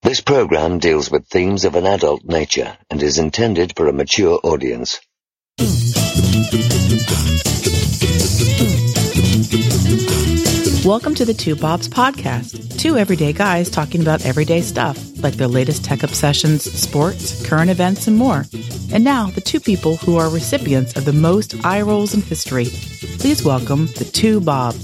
This program deals with themes of an adult nature and is intended for a mature audience. Welcome to the Two Bobs podcast. Two everyday guys talking about everyday stuff, like their latest tech obsessions, sports, current events, and more. And now, the two people who are recipients of the most eye rolls in history. Please welcome the Two Bobs.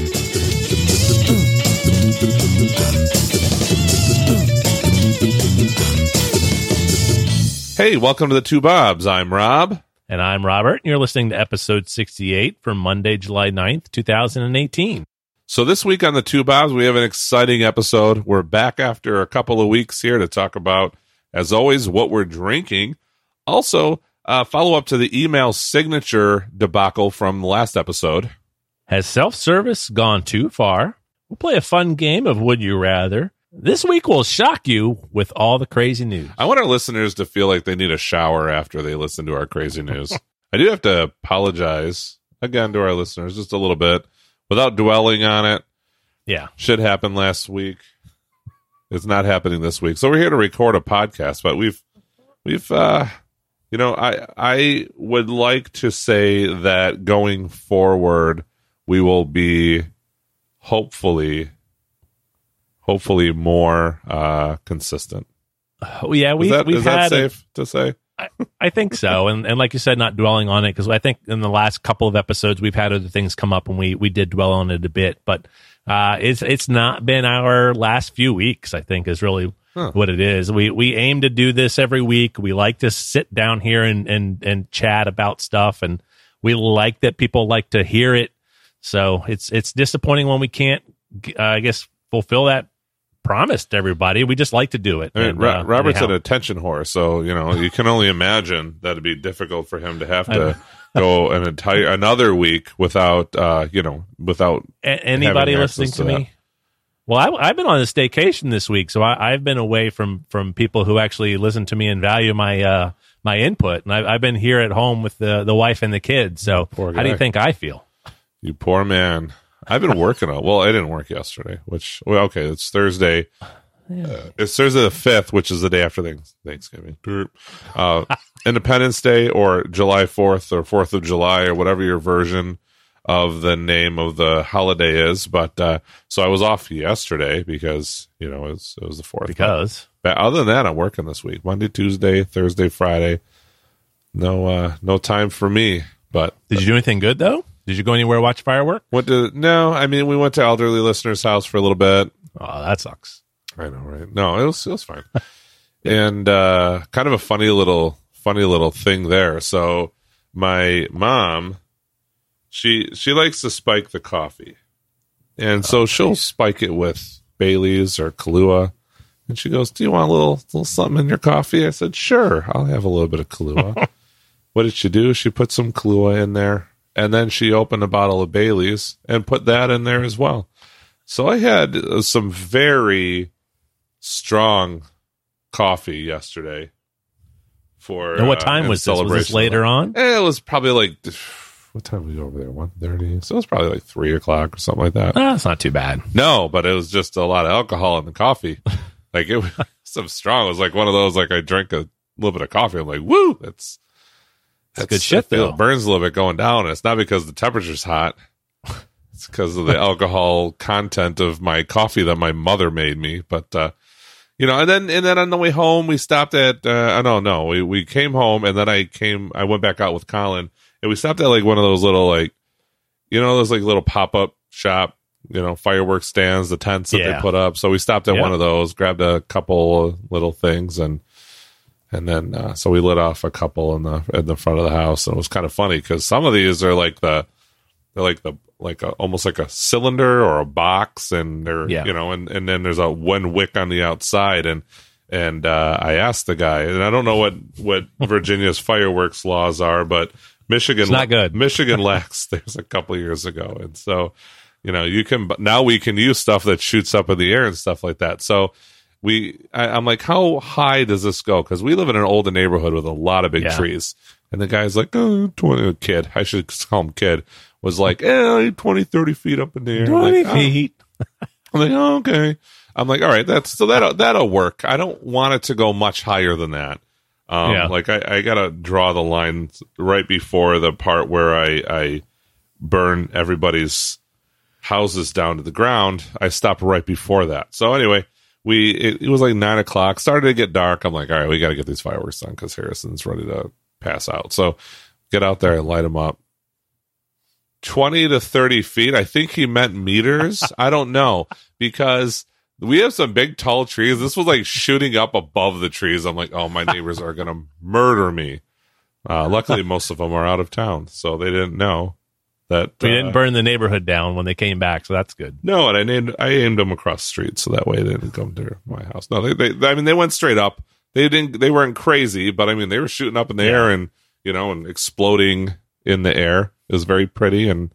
Hey, welcome to the Two Bobs. I'm Rob. And I'm Robert. You're listening to episode 68 from Monday, July 9th, 2018. So this week on the Two Bobs, we have an exciting episode. We're back after a couple of weeks here to talk about, as always, what we're drinking. Also, follow up to the email signature debacle from the last episode. Has self-service gone too far? We'll play a fun game of Would You Rather. This week will shock you with all the crazy news. I want our listeners to feel like they need a shower after they listen to our crazy news. I do have to apologize, again, to our listeners just a little bit, without dwelling on it. Yeah. Shit happened last week. It's not happening this week. So we're here to record a podcast, but we've I would like to say that going forward, we will be hopefully more consistent. Oh, yeah, is that safe to say? I think so. And like you said, not dwelling on it, because I think in the last couple of episodes, we've had other things come up and we did dwell on it a bit. But it's not been our last few weeks, I think, is really what it is. We aim to do this every week. We like to sit down here and chat about stuff. And we like that people like to hear it. So it's disappointing when we can't, I guess, fulfill that promise to everybody. We just like to do it. I mean, Robert's an attention whore, so you can only imagine that it'd be difficult for him to have to go another week without anybody listening to me. Well, I've been on a staycation this week, so I've been away from people who actually listen to me and value my my input, and I've been here at home with the wife and the kids. So how do you think I feel? You poor man. I've been working on. Well, I didn't work yesterday. It's Thursday. It's Thursday the 5th, which is the day after Thanksgiving, Independence Day, or July 4th or 4th of July, or whatever your version of the name of the holiday is. But so I was off yesterday because it was the 4th. But other than that, I'm working this week: Monday, Tuesday, Thursday, Friday. No time for me. But did you do anything good though? Did you go anywhere, watch fireworks? No, I mean, we went to elderly listener's house for a little bit. Oh, that sucks. I know, right? No, it was fine. And kind of a funny little thing there. So my mom, she likes to spike the coffee. And so she'll spike it with Bailey's or Kahlua. And she goes, "Do you want a little something in your coffee?" I said, "Sure, I'll have a little bit of Kahlua." What did she do? She put some Kahlua in there. And then she opened a bottle of Bailey's and put that in there as well. So I had some very strong coffee yesterday. And what time was this? Was this later on? It was probably like, what time did we go over there? 1:30? So it was probably like 3 o'clock or something like that. That's not too bad. No, but it was just a lot of alcohol in the coffee. Like, it was some strong. It was like one of those, like, I drank a little bit of coffee. I'm like, woo, That's good shit, though. It burns a little bit going down. And it's not because the temperature's hot. It's because of the alcohol content of my coffee that my mother made me. But, and then on the way home, we stopped at, we came home, and then I went back out with Colin, and we stopped at like one of those little, like, those like little pop-up shop, fireworks stands, the tents that they put up. So we stopped at one of those, grabbed a couple of little things, and then, so we lit off a couple in the front of the house, and it was kind of funny because some of these are almost like a cylinder or a box, and they're and then there's one wick on the outside, and I asked the guy, and I don't know what Virginia's fireworks laws are, but Michigan, it's not good. Michigan lax theirs a couple of years ago, and so we can use stuff that shoots up in the air and stuff like that. So. I'm like, how high does this go? Because we live in an older neighborhood with a lot of big trees. And the guy's like, 20, kid, I should call him kid, was like, 20, 30 feet up in the air. 20 feet. I'm like, oh, okay. I'm like, all right, that'll work. I don't want it to go much higher than that. Like I gotta draw the line right before the part where I burn everybody's houses down to the ground. I stopped right before that. So anyway, it was like 9:00, started to get dark. I'm like, all right, we got to get these fireworks done because Harrison's ready to pass out. So get out there and light them up. 20 to 30 feet. I think he meant meters. I don't know, because we have some big tall trees. This was like shooting up above the trees. I'm like, oh, my neighbors are going to murder me. Luckily, most of them are out of town, so they didn't know that. We didn't burn the neighborhood down when they came back, so that's good. No, and I aimed them across the street, so that way they didn't come to my house. No, they went straight up. They weren't crazy, but I mean, they were shooting up in the air and exploding in the air. It was very pretty, and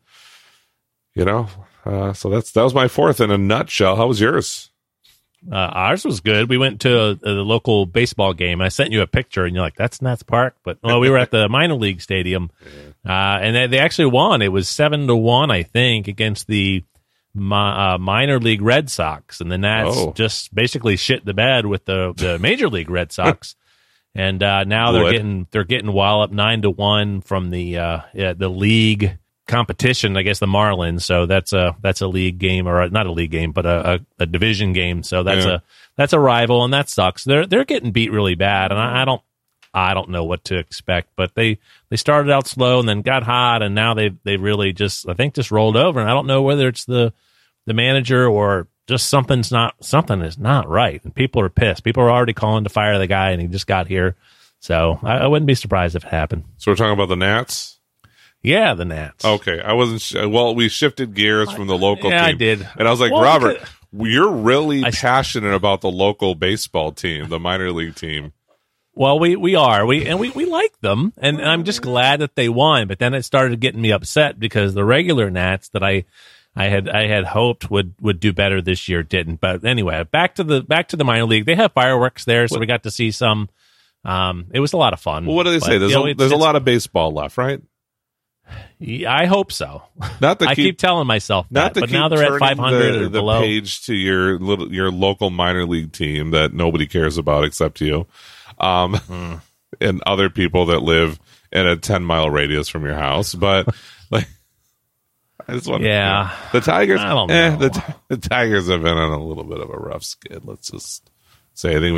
so that was my 4th in a nutshell. How was yours? Ours was good. We went to the local baseball game. I sent you a picture, and you're like, "That's Nats Park," but we were at the minor league stadium, and they actually won. It was 7-1, I think, against the minor league Red Sox, and the Nats just basically shit the bed with the major league Red Sox. And now they're getting walloped 9-1 from the league competition. I guess the Marlins. So that's a league game, or not a league game, but a division game. So that's a rival, and that sucks. They're getting beat really bad, and I don't know what to expect. But they started out slow and then got hot, and now they really just rolled over. And I don't know whether it's the manager or just something is not right, and people are pissed. People are already calling to fire the guy, and he just got here. So I wouldn't be surprised if it happened. So we're talking about the Nats? Yeah, the Nats. Okay, I wasn't. Well, we shifted gears from the local team. I did, and I was like, Robert, you're really passionate about the local baseball team, the minor league team. Well, we are. We like them, and I'm just glad that they won. But then it started getting me upset because the regular Nats that I had hoped would do better this year didn't. But anyway, back to the minor league. They have fireworks there, so we got to see some. It was a lot of fun. Well, what do they say? There's a lot of baseball left, right? I hope so. I keep telling myself that, but now they're at 500 or below. The page to your local minor league team that nobody cares about except you, and other people that live in a 10-mile radius from your house. But like, I just want the Tigers. I don't know. The Tigers have been on a little bit of a rough skid. Let's just say I think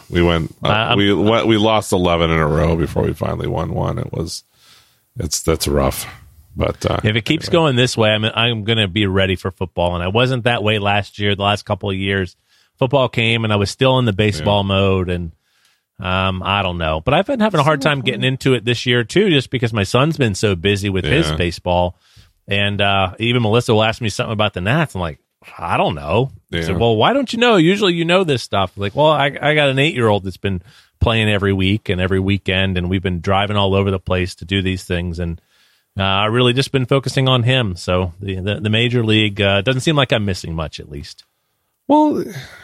we lost 11 in a row before we finally won one. That's rough. But if it keeps going this way, I'm going to be ready for football. And I wasn't that way last year. The last couple of years, football came, and I was still in the baseball mode. And I don't know, but I've been having a hard time getting into it this year too, just because my son's been so busy with his baseball. And even Melissa will ask me something about the Nats. I'm like, I don't know. Yeah. I said, well, why don't you know? Usually you know this stuff. Like, well, I got an 8-year-old that's been playing every week and every weekend, and we've been driving all over the place to do these things. And I really just been focusing on him. So the major league doesn't seem like I'm missing much, at least. Well,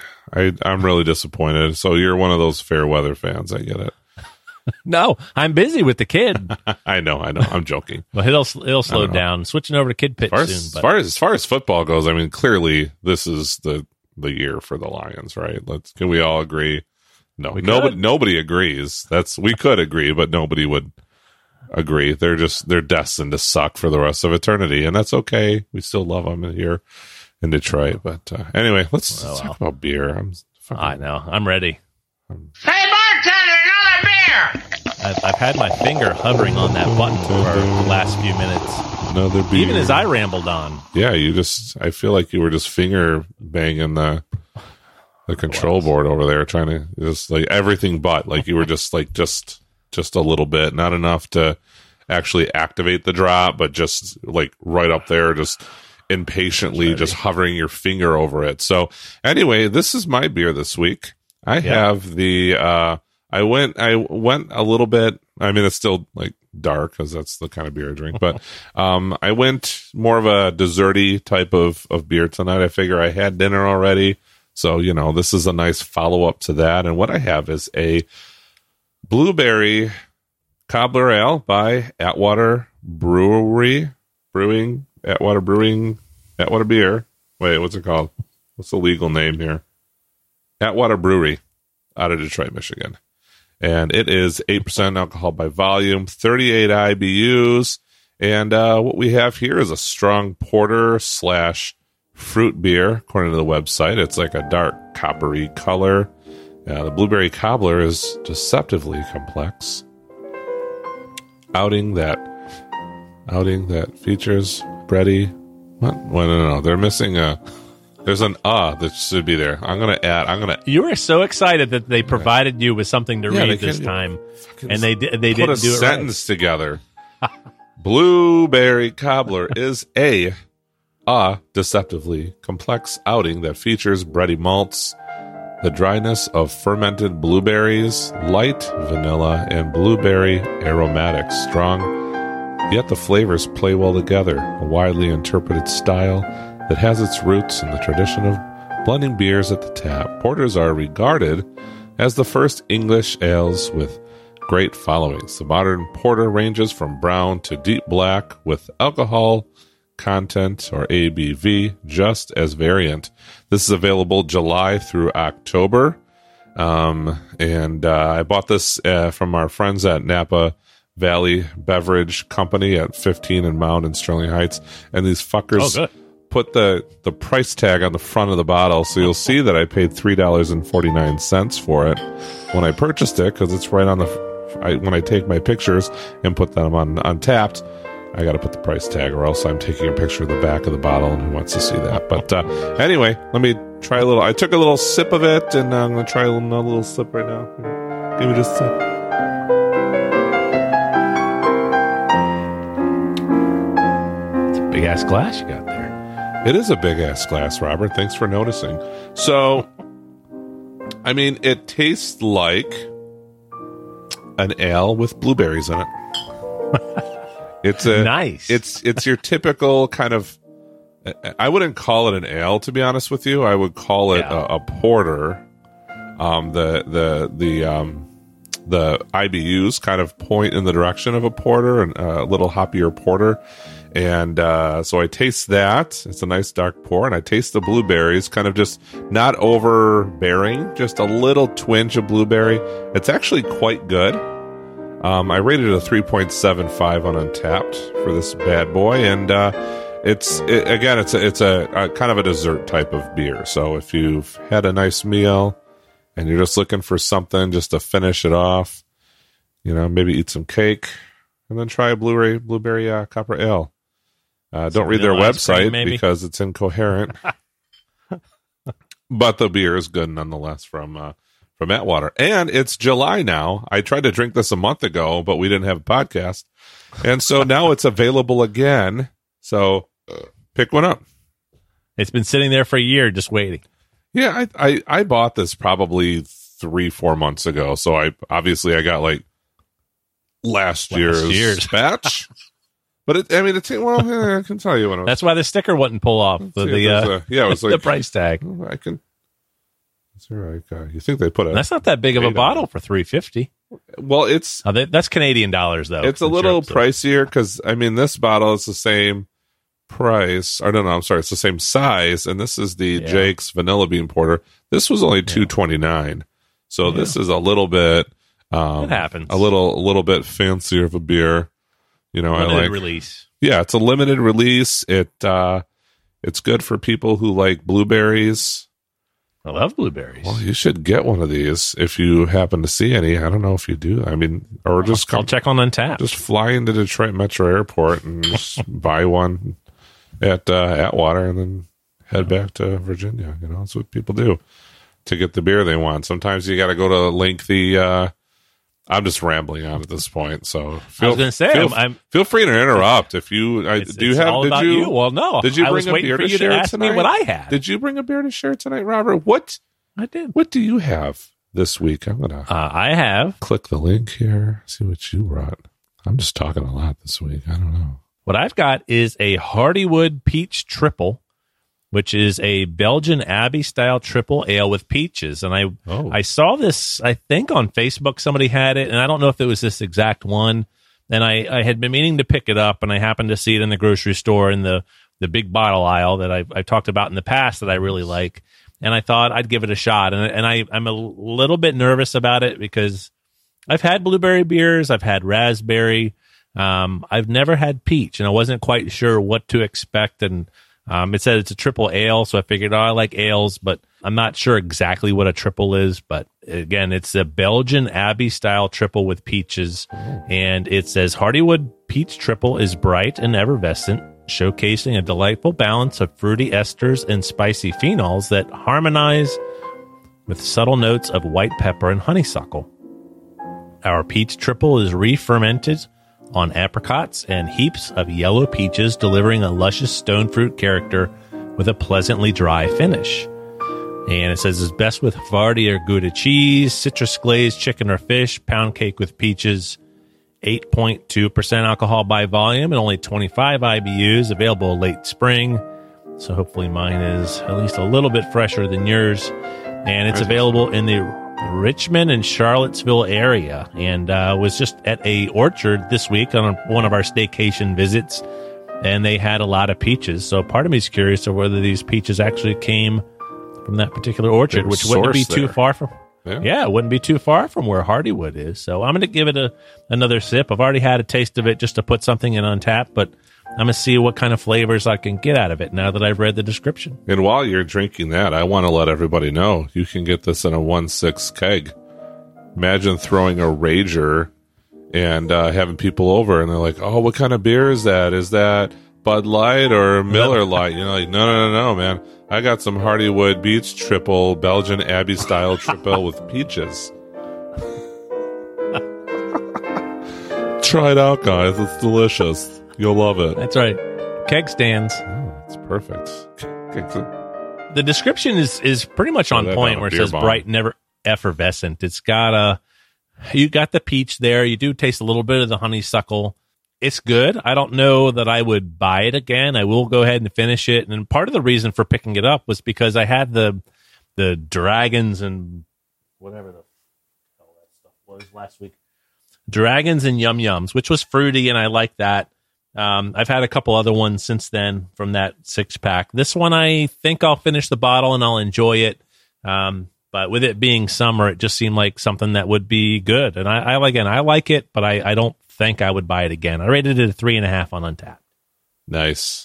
I'm really disappointed. So you're one of those fair weather fans. I get it. No, I'm busy with the kid. I know. I'm joking. Well, it'll slow down. Switching over to kid pitch soon. As far as football goes, I mean, clearly this is the year for the Lions, right? Can we all agree? No, nobody agrees. We could agree, but nobody would agree. They're destined to suck for the rest of eternity, and that's okay. We still love them here in Detroit. But anyway, let's talk about beer. I know. I'm ready. Hey, bartender, another beer! I've had my finger hovering on that button for the last few minutes. Another beer. Even as I rambled on. Yeah, I feel like you were just finger banging the control board over there, trying to just like everything but like you were just a little bit, not enough to actually activate the drop, but just like right up there, just impatiently just hovering your finger over it. So anyway, this is my beer this week. I have the I went a little bit. I mean, it's still like dark because that's the kind of beer I drink, but I went more of a desserty type of beer tonight. I figure I had dinner already, so this is a nice follow up to that. And what I have is a blueberry cobbler ale by Atwater Beer. Wait, what's it called? What's the legal name here? Atwater Brewery out of Detroit, Michigan. And it is 8% alcohol by volume, 38 IBUs. And what we have here is a strong porter / fruit beer, according to the website. It's like a dark coppery color. The blueberry cobbler is deceptively complex. Outing that features bready. What? Well, no. They're missing a. There's an that should be there. I'm gonna. You were so excited that they provided you with something to read this time, and they didn't do it right. Put a sentence together. Blueberry cobbler is a deceptively complex outing that features bready malts, the dryness of fermented blueberries, light vanilla, and blueberry aromatics. Strong, yet the flavors play well together. A widely interpreted style that has its roots in the tradition of blending beers at the tap. Porters are regarded as the first English ales with great followings. The modern porter ranges from brown to deep black, with alcohol content, or ABV, just as variant. This is available July through October. And I bought this from our friends at Napa Valley Beverage Company at 15 and Mound in Sterling Heights. And these fuckers put the price tag on the front of the bottle, so you'll see that I paid $3.49 for it when I purchased it, because it's right on when I take my pictures and put them on Untapped, I got to put the price tag, or else I'm taking a picture of the back of the bottle, and who wants to see that? But anyway, let me try a little. I took a little sip of it, and I'm going to try another little sip right now. Give me just a sip. It's a big ass glass you got there. It is a big ass glass, Robert. Thanks for noticing. So, I mean, it tastes like an ale with blueberries in it. It's nice. It's your typical kind of. I wouldn't call it an ale, to be honest with you. I would call it a porter. The IBUs kind of point in the direction of a porter, and a little hoppier porter. And so I taste that. It's a nice dark pour, and I taste the blueberries, kind of just not overbearing, just a little twinge of blueberry. It's actually quite good. I rated it a 3.75 on Untapped for this bad boy, and it's a kind of a dessert type of beer. So if you've had a nice meal and you're just looking for something just to finish it off, maybe eat some cake and then try a blueberry copper ale. Don't read their website because it's incoherent, but the beer is good nonetheless from Atwater. And it's July now. I tried to drink this a month ago, but we didn't have a podcast. And so now it's available again. So pick one up. It's been sitting there for a year just waiting. Yeah, I bought this probably 3-4 months ago. So I got like last year's batch. But I can tell you when that's why the sticker wouldn't pull off it was like the price tag. I can. You think they put that's not that big of a bottle for $3.50. Well, it's that's Canadian dollars though. It's a little pricier because this bottle is the same price. Or no, I'm sorry, it's the same size, and this is the Jake's Vanilla Bean Porter. This was only $2.29, so this is a little bit. It happens. A little bit fancier of a beer. Limited release. Yeah, it's a limited release. It's good for people who like blueberries. I love blueberries. Well, you should get one of these if you happen to see any. I don't know if you do. Or just I'll check on Untapped. Just fly into Detroit Metro Airport and just buy one at Atwater, and then head back to Virginia. That's what people do to get the beer they want. Sometimes you got to go to lengthy. I'm just rambling on at this point, so I was going to say, feel free to interrupt if you. Do you have? Did you? Well, no. Did you bring a beer to share tonight? Me what I had. Did you bring a beer to share tonight, Robert? What? I did. What do you have this week? I'm gonna. I have. Click the link here. See what you brought. I'm just talking a lot this week. I don't know. What I've got is a Hardywood Peach Triple, which is a Belgian Abbey style triple ale with peaches. And I saw this, I think on Facebook, somebody had it, and I don't know if it was this exact one. And I had been meaning to pick it up, and I happened to see it in the grocery store in the big bottle aisle that I've talked about in the past that I really like. and I thought I'd give it a shot. And I'm a little bit nervous about it because I've had blueberry beers, I've had raspberry, I've never had peach, and I wasn't quite sure what to expect. And it said it's a triple ale, so I figured, I like ales, but I'm not sure exactly what a triple is. But again, it's a Belgian Abbey style triple with peaches, and it says Hardywood Peach Triple is bright and effervescent, showcasing a delightful balance of fruity esters and spicy phenols that harmonize with subtle notes of white pepper and honeysuckle. Our peach triple is re-fermented on apricots and heaps of yellow peaches, delivering a luscious stone fruit character with a pleasantly dry finish. And it says it's best with Havarti or Gouda cheese, citrus glazed chicken or fish, pound cake with peaches, 8.2% alcohol by volume and only 25 IBUs, available late spring. So hopefully mine is at least a little bit fresher than yours. And it's available in the Richmond and Charlottesville area, and was just at a orchard this week on one of our staycation visits, and they had a lot of peaches. So part of me is curious of whether these peaches actually came from that particular orchard, which wouldn't be too far from. Yeah, it wouldn't be too far from where Hardywood is. So I'm going to give it another sip. I've already had a taste of it just to put something in on tap, but I'm going to see what kind of flavors I can get out of it now that I've read the description. And while you're drinking that, I want to let everybody know you can get this in a 1/6 keg. Imagine throwing a Rager and having people over, and they're like, "Oh, what kind of beer is that? Is that Bud Light or Miller Light?" You know, like, no, man. I got some Hardywood Beach Triple, Belgian Abbey style triple with peaches. Try it out, guys. It's delicious. You'll love it. That's right. Keg stands. Oh, it's perfect. The description is pretty much on point where it says bright, never effervescent. It's got you got the peach there. You do taste a little bit of the honeysuckle. It's good. I don't know that I would buy it again. I will go ahead and finish it. And part of the reason for picking it up was because I had the Dragons and whatever the hell that stuff was last week. Dragons and Yum Yums, which was fruity, and I like that. I've had a couple other ones since then from that 6-pack. This one, I think I'll finish the bottle and I'll enjoy it. But with it being summer, it just seemed like something that would be good. And I like it, but I don't think I would buy it again. I rated it a 3.5 on Untappd. Nice.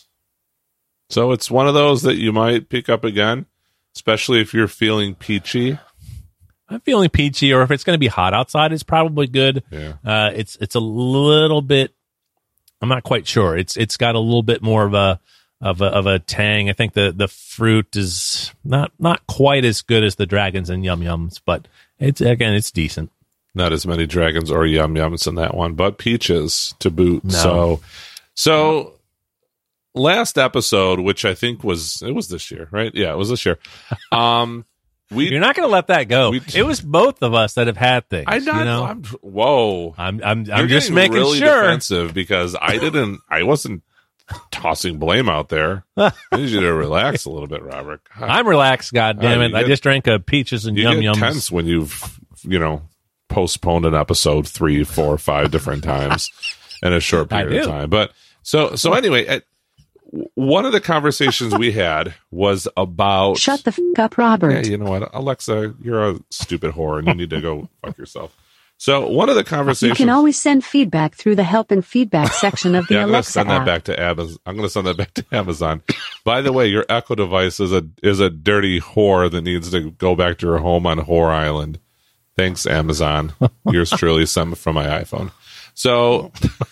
So it's one of those that you might pick up again, especially if you're feeling peachy. I'm feeling peachy, or if it's going to be hot outside, it's probably good. Yeah. It's a little bit. I'm not quite sure. It's got a little bit more of a tang. I think the fruit is not quite as good as the Dragons and Yum Yums, but it's decent. Not as many Dragons or Yum Yums in that one, but peaches to boot. No. So last episode, which I think was this year, right? Yeah, it was this year. You're not going to let that go. It was both of us that have had things. Whoa! I'm You're just making really sure. Defensive because I wasn't tossing blame out there. I need you to relax a little bit, Robert. God. I'm relaxed. God damn it! I just drank a peaches and Yum Yums. You get tense when you've postponed an episode 3, 4, 5 different times in a short period of time. But so anyway. One of the conversations we had was about... Shut the f*** up, Robert. Yeah, you know what? Alexa, you're a stupid whore, and you need to go fuck yourself. So one of the conversations... You can always send feedback through the help and feedback section of the Alexa app. I'm going to send that back to Amazon. By the way, your Echo device is a dirty whore that needs to go back to her home on Whore Island. Thanks, Amazon. Yours truly, sent from my iPhone. So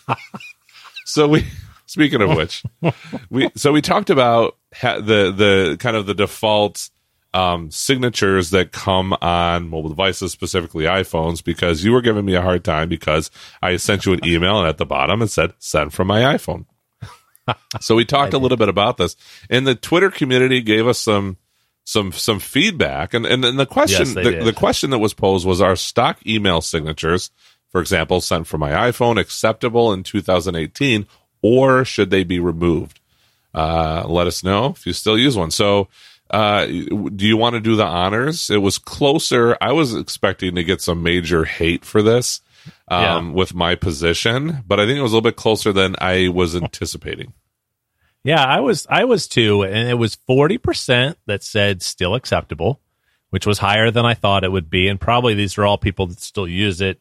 we... Speaking of which, we talked about the kind of the default signatures that come on mobile devices, specifically iPhones, because you were giving me a hard time because I sent you an email and at the bottom it said "send from my iPhone." So we talked a little bit about this, and the Twitter community gave us some feedback, and the question the question that was posed was: are stock email signatures, for example, "sent from my iPhone," acceptable in 2018? Or should they be removed? Let us know if you still use one. So do you want to do the honors? It was closer. I was expecting to get some major hate for this with my position, but I think it was a little bit closer than I was anticipating. Yeah, I was too, and it was 40% that said still acceptable, which was higher than I thought it would be, and probably these are all people that still use it.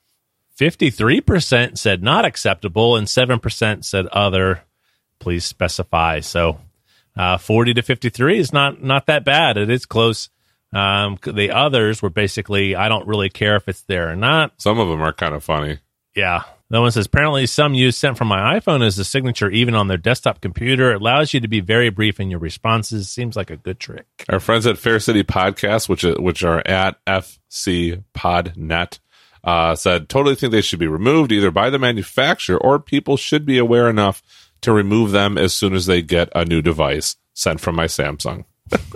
53% said not acceptable, and 7% said other. Please specify. So 40 to 53 is not that bad. It is close. The others were basically, I don't really care if it's there or not. Some of them are kind of funny. Yeah. That one says, apparently some use sent from my iPhone as a signature even on their desktop computer. It allows you to be very brief in your responses. Seems like a good trick. Our friends at Fair City Podcast, which are at FC Podnet, said, totally think they should be removed either by the manufacturer or people should be aware enough to remove them as soon as they get a new device. Sent from my Samsung.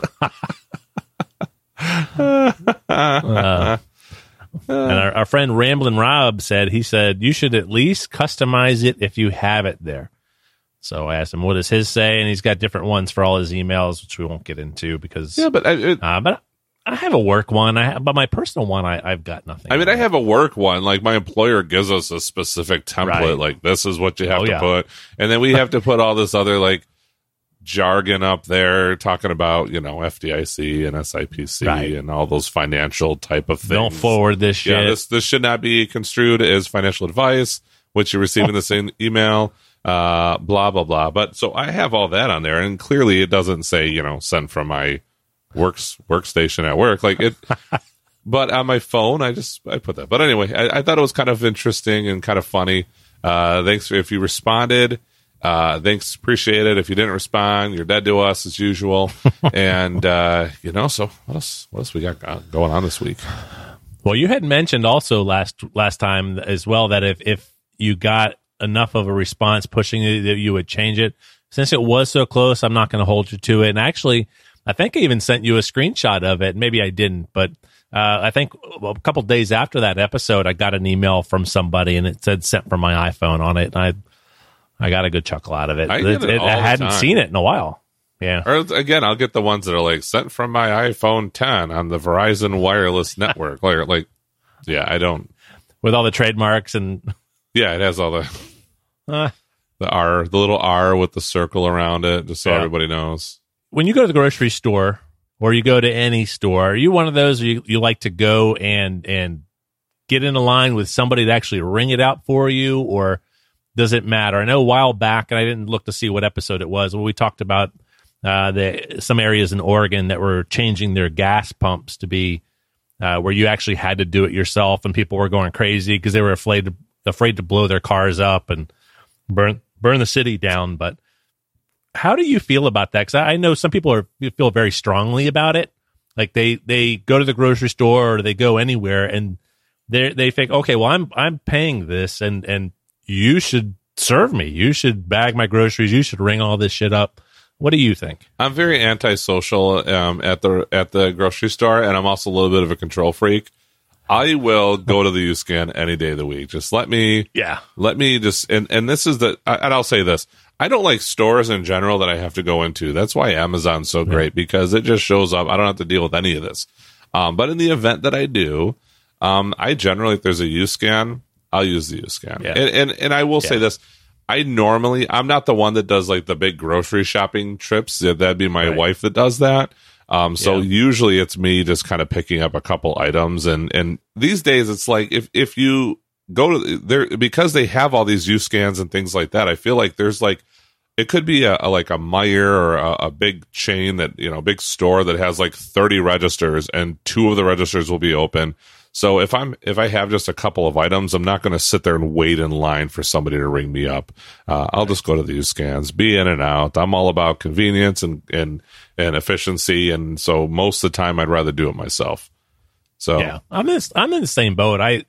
And our friend Ramblin' Rob said, you should at least customize it if you have it there. So I asked him, what does his say? And he's got different ones for all his emails, which we won't get into because. Yeah, but I have a work one. But my personal one, I've got nothing. I mean, I have a work one. Like my employer gives us a specific template. Right. Like this is what you have to put, and then we have to put all this other like jargon up there talking about FDIC and SIPC and all those financial type of things. Don't forward this shit. Yeah, this should not be construed as financial advice, which you receive in the same email. Blah blah blah. But so I have all that on there, and clearly it doesn't say sent from my workstation at work like it. But on my phone, I put that. But anyway, I thought it was kind of interesting and kind of funny. Thanks if you responded. Thanks, appreciate it. If you didn't respond, you're dead to us as usual. And so what else we got going on this week? Well, you had mentioned also last time as well that if you got enough of a response pushing it, that you would change it. Since it was so close, I'm not going to hold you to it. And actually, I think I even sent you a screenshot of it. Maybe I didn't, but I think a couple days after that episode, I got an email from somebody and it said sent from my iPhone on it. And I got a good chuckle out of it. I hadn't seen it in a while. Yeah. Or again, I'll get the ones that are like sent from my iPhone 10 on the Verizon wireless network. I don't. With all the trademarks and. Yeah, it has all the R, the little R with the circle around it, just so everybody knows. When you go to the grocery store or you go to any store, are you one of those you like to go and get in a line with somebody to actually ring it out for you, or does it matter? I know a while back, and I didn't look to see what episode it was, when we talked about some areas in Oregon that were changing their gas pumps to be where you actually had to do it yourself, and people were going crazy because they were afraid to blow their cars up and burn the city down. But how do you feel about that? Because I know some people feel very strongly about it. Like they go to the grocery store or they go anywhere and they think, okay, well I'm paying this and you should serve me. You should bag my groceries. You should ring all this shit up. What do you think? I'm very antisocial at the grocery store, and I'm also a little bit of a control freak. I will go to the U-Scan any day of the week. Just let me just, and this is and I'll say this. I don't like stores in general that I have to go into. That's why Amazon's so great, because it just shows up. I don't have to deal with any of this. But in the event that I do, I generally, if there's a U-Scan, I'll use the U-Scan. Yeah. And I will say this. I'm not the one that does like the big grocery shopping trips. That'd be my wife that does that. So usually it's me just kind of picking up a couple items. And these days it's like, if you go to there, because they have all these U-Scans and things like that, I feel like there's like, it could be a Meijer or a big chain that, big store that has like 30 registers and 2 of the registers will be open. So if I have just a couple of items, I'm not going to sit there and wait in line for somebody to ring me up. I'll just go to the U-Scans, be in and out. I'm all about convenience and efficiency, and so most of the time I'd rather do it myself. So yeah, I'm in the same boat. I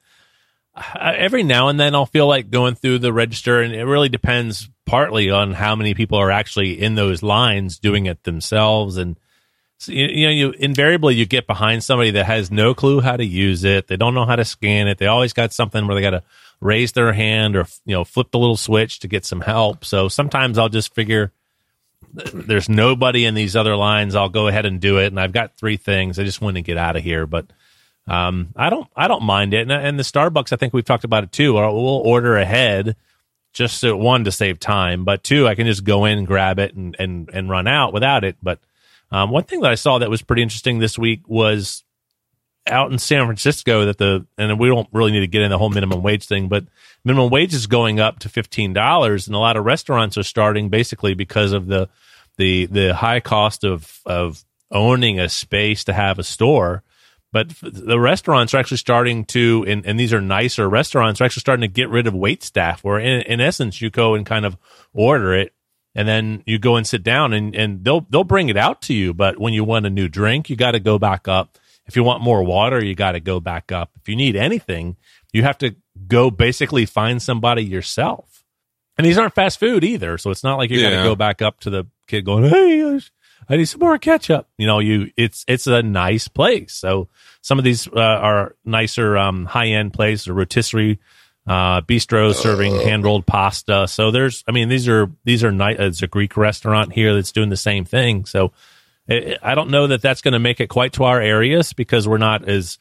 every now and then I'll feel like going through the register, and it really depends partly on how many people are actually in those lines doing it themselves. And so, you invariably you get behind somebody that has no clue how to use it. They don't know how to scan it. They always got something where they got to raise their hand or flip the little switch to get some help. So sometimes I'll just figure there's nobody in these other lines. I'll go ahead and do it. And I've got 3 things. I just want to get out of here. But I don't mind it. And the Starbucks, I think we've talked about it too. We'll order ahead just one, to save time, but two, I can just go in and grab it and run out without it. But one thing that I saw that was pretty interesting this week was out in San Francisco and we don't really need to get in the whole minimum wage thing, but minimum wage is going up to $15, and a lot of restaurants are starting basically because of the high cost of owning a space to have a store. But the restaurants are actually starting to, and these are nicer restaurants, are actually starting to get rid of wait staff, where in essence you go and kind of order it, and then you go and sit down, and they'll bring it out to you. But when you want a new drink, you got to go back up. If you want more water, you got to go back up. If you need anything, you have to go basically find somebody yourself. And these aren't fast food either, so it's not like you got to go back up to the kid going, "Hey, I need some more ketchup." It's a nice place. So some of these are nicer high-end places, a rotisserie bistro serving hand-rolled pasta. So these are nice. It's a Greek restaurant here that's doing the same thing. So I don't know that that's going to make it quite to our areas because we're not as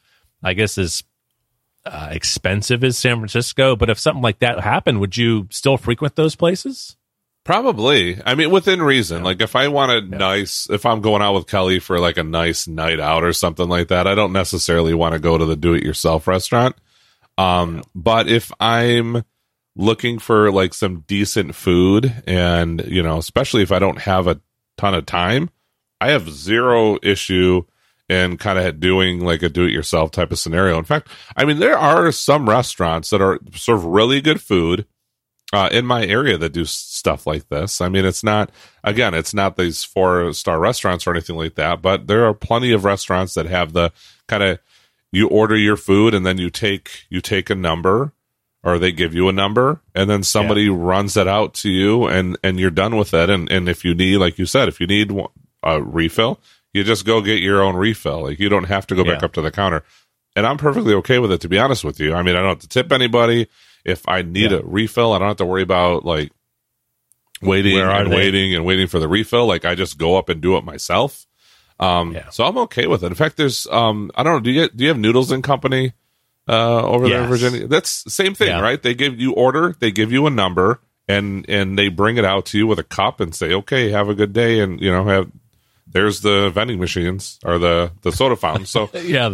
expensive as San Francisco. But if something like that happened, would you still frequent those places? Probably. I mean, within reason. Like if I want if I'm going out with Kelly for like a nice night out or something like that, I don't necessarily want to go to the do-it-yourself restaurant. But if I'm looking for like some decent food and, especially if I don't have a ton of time, I have zero issue in kind of doing like a do-it-yourself type of scenario. In fact, I mean, there are some restaurants that serve really good food in my area that do stuff like this. I mean, it's not these 4-star restaurants or anything like that, but there are plenty of restaurants that have the kind of, you order your food and then you take a number, or they give you a number, and then somebody runs it out to you, and you're done with it. And if you need, like you said, if you need a refill, you just go get your own refill. Like you don't have to go back up to the counter. And I'm perfectly okay with it, to be honest with you. I mean, I don't have to tip anybody. If I need a refill, I don't have to worry about like waiting for the refill. Like I just go up and do it myself. So I'm okay with it. In fact, there's I don't know, do you have Noodles and Company over there in Virginia? That's the same thing, right? They give you a number, and they bring it out to you with a cup and say, "Okay, have a good day," and there's the vending machines or the soda fountain. So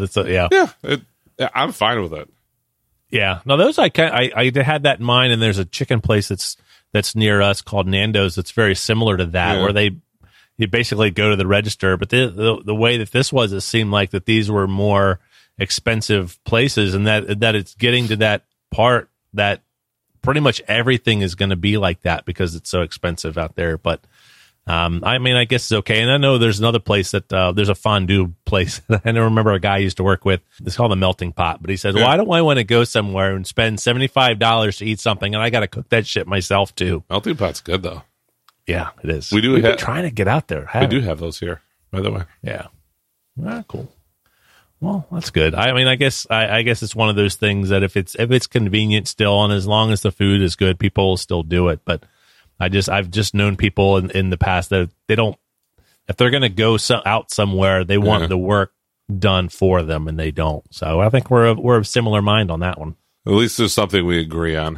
I'm fine with it. Yeah, no, those I had that in mind, and there's a chicken place that's near us called Nando's. That's very similar to that, where you basically go to the register. But the way that this was, it seemed like that these were more expensive places, and that it's getting to that part that pretty much everything is going to be like that because it's so expensive out there. But I mean, I guess it's okay. And I know there's another place that there's a fondue place. I remember a guy I used to work with. It's called the Melting Pot. But he says, why don't I want to go somewhere and spend $75 to eat something, and I got to cook that shit myself too? Melting Pot's good though. Yeah, it is. We've been trying to get out there. We do have those here, by the way. Yeah. Cool. Well, that's good. I mean, I guess it's one of those things that if it's convenient still, and as long as the food is good, people will still do it. But I've just known people in the past that they don't, if they're going to go out somewhere, they want the work done for them, and they don't. So I think we're of similar mind on that one. At least there's something we agree on.